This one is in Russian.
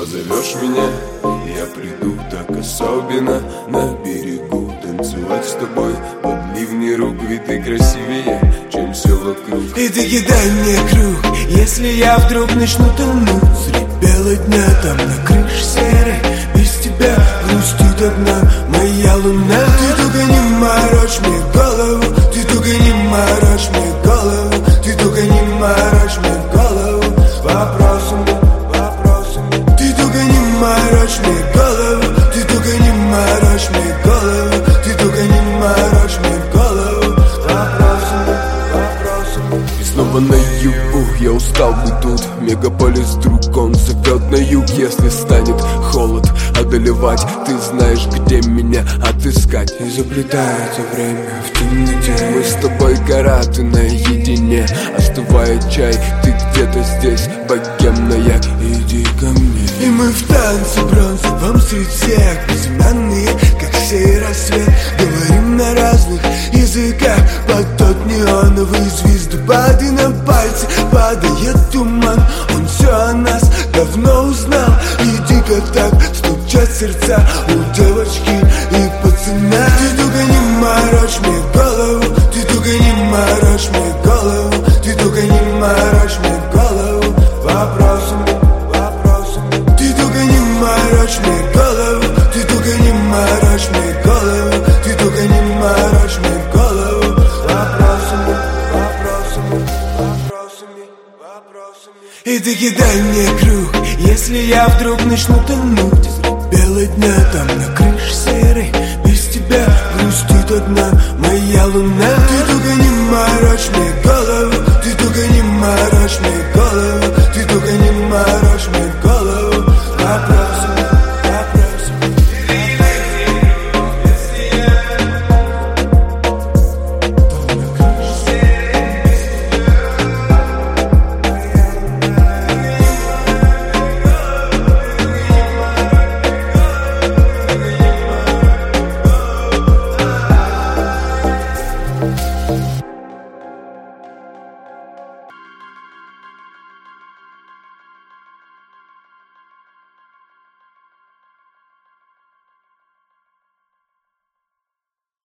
позовешь меня, я приду так особенно на берегу танцевать с тобой под ливни рук, ведь ты красивее, чем все вокруг. И ты кидай мне круг, если я вдруг начну тонуть средь бела дня, там на крыше серой без тебя грустит одна моя луна. Ты только не морочь мне голову, ты только не морочь мне голову, ты только не морочь мне голову вопросами, вопросами. Ты только не морочь мне голову, ты только не морочь мне голову, ты только не морочь мне голову вопросами, вопросами. И снова на югу, я устал быть тут. Мегаполис вдруг он зовет на юг. Если станет холод одолевать, ты знаешь, где меня отыскать. И заплетается время в темноте. Мы с тобой гора, ты наедине. Остывает чай, ты где-то здесь, богемная, иди ко мне. И мы в танце бронзовом среди всех, безымянные, как сей рассвет. Говорим на разных языках под тот неоновый звездопад. И на пальцы падает туман, он все о нас давно узнал. И дико так стучат сердца у девочки и пацана. Ты только не морочь мне голову, ты только не морочь мне голову, ты только не морочь мне голову вопросами, вопросами. Ты только не морочь мне голову, ты только не морочь мне голову, ты только не морочь мне голову вопросами, вопросами, вопросами, вопросами. И ты кидай мне круг, если я вдруг начну тонуть средь бела дня, там на крыше серой без тебя грустит одна моя луна. Ты только не морочь мне голову,